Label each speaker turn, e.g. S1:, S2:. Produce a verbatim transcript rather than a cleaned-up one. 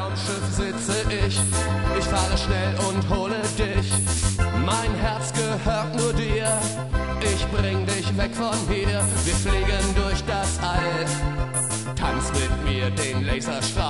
S1: Raumschiff sitze ich, ich fahre schnell und hole dich. Mein Herz gehört nur dir, ich bring dich weg von hier. Wir fliegen durch das All, tanz mit mir den Laserstrahl.